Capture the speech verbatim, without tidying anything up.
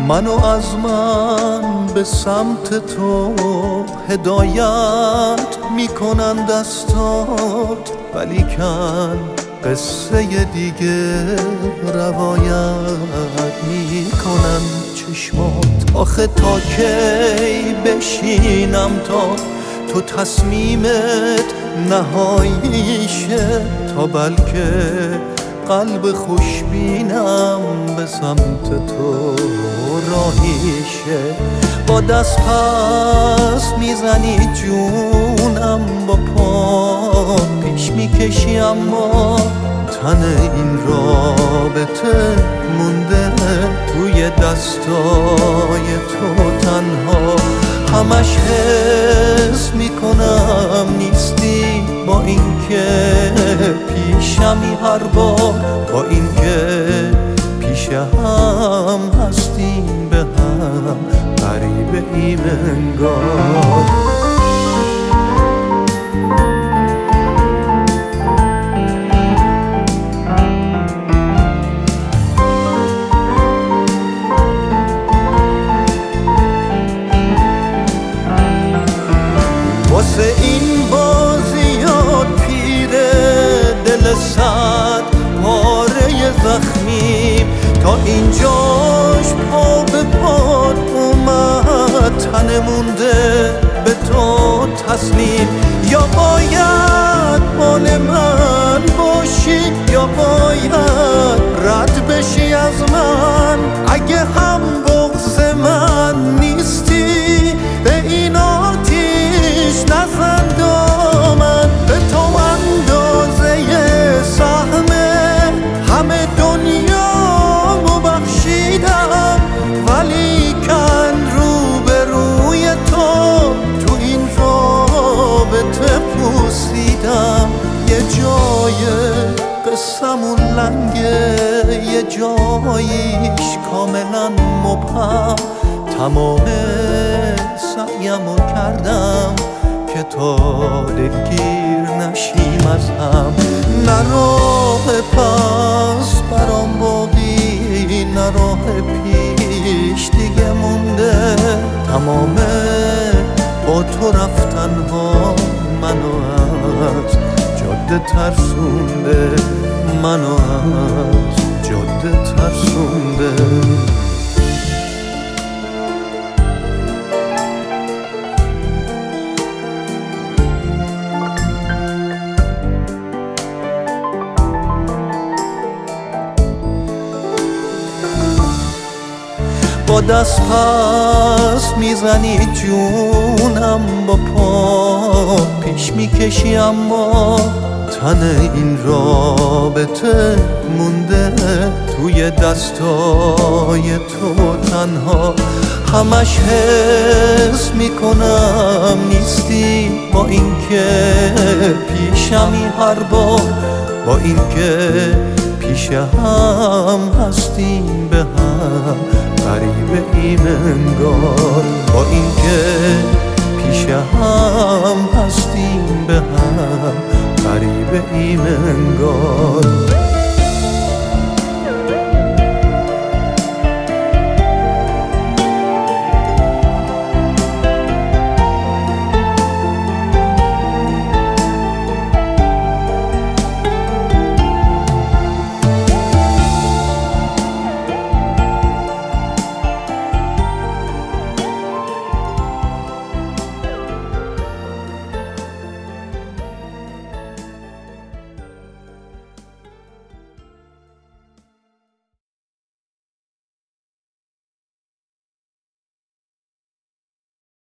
منو از من به سمت تو هدایت میکنن دستات، ولیکن قصه دیگه روایت میکنن چشمات. آخه تا کی بشینم تا تو تصمیمت نهاییشه، تا بلکه قلب خوشبینم به سمت تو راهیشه. با دست پس میزنی جونم، با پا پیش میکشی اما تن این رابطه مونده توی دستای تو تنها. همش حس میکنم نیستی، با اینکه پیشمی هر بار، با اینکه پیش هم هستیم به هم غریبه ایم انگار. واسه این بازیات پیره دل صد پاره زخمیم، تا اینجاش پا به پات اومد، تن مونده به تو تسلیم. یا باید مال من باشی، یا باید رد بشی از من. اگه هم بغض من نیستی به این آتیش نزن دامن. به تو اندازه سهمه همه دنیامو بخشیدم، ولیکن رو به روی تو تو این رابطه پوسیدم. یه جای قصمون لنگه، یه جاییش کاملا مبهم. تمام سعیمو کردم که تا دلگیر نشیم از هم. نه راه پس برام باقی، نه راه پیش دیگه مونده. تمام با تو رفتن ها منو از جاده ترسونده، منو از جاده ترسونده. با دست پس میزنی جونم، با پا پیش میکشی اما تن این رابطه مونده توی دستای تو تنها. همش حس میکنم نیستی، با اینکه پیشمی هر بار، با اینکه پیش هم هستیم به هم غریبه ایم انگار. با اینکه پیش هم هستیم به هم غریبه ایم انگار.